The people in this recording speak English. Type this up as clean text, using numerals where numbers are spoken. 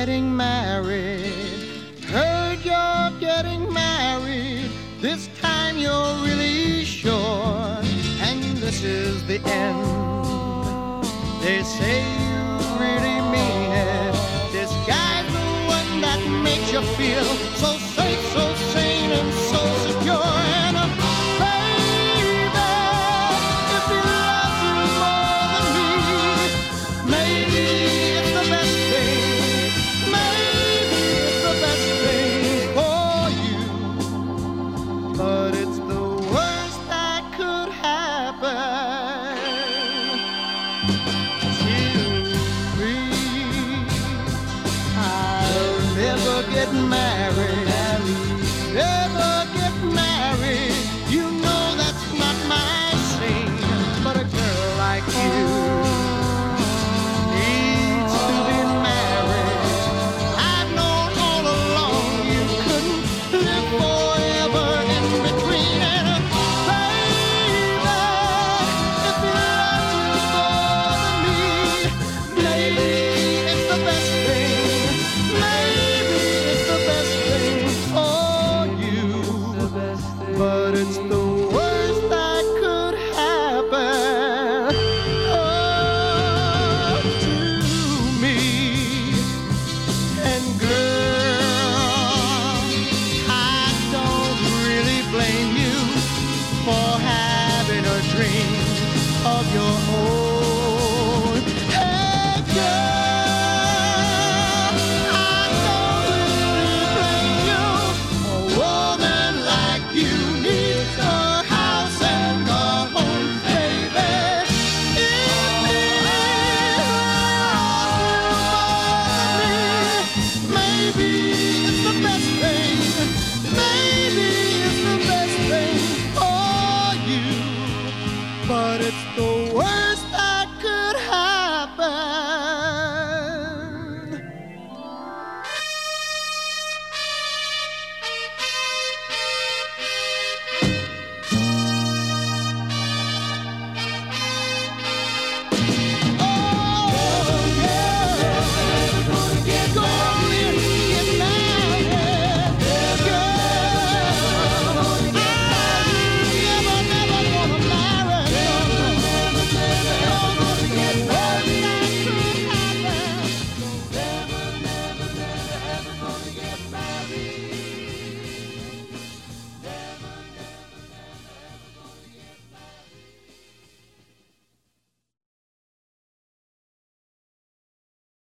getting married. Heard you're getting married. This time you're really sure. And this is the end. They say you really mean it. This guy's the one that makes you feel so safe, so sane, and so secure. And baby, if he loves you more than me, maybe it's the best thing. Maybe it's the best thing for you. But it's the worst that could happen to me. I'll never get married. Never get married. You know that's not my scene. But a girl like you needs to be married. I've known all along you couldn't live forever in between. And baby, if he loves you more than me, maybe it's the best thing. Maybe it's the best thing for you. But it's the worst that could happen to me. And girl, I don't really blame you for having a dream of your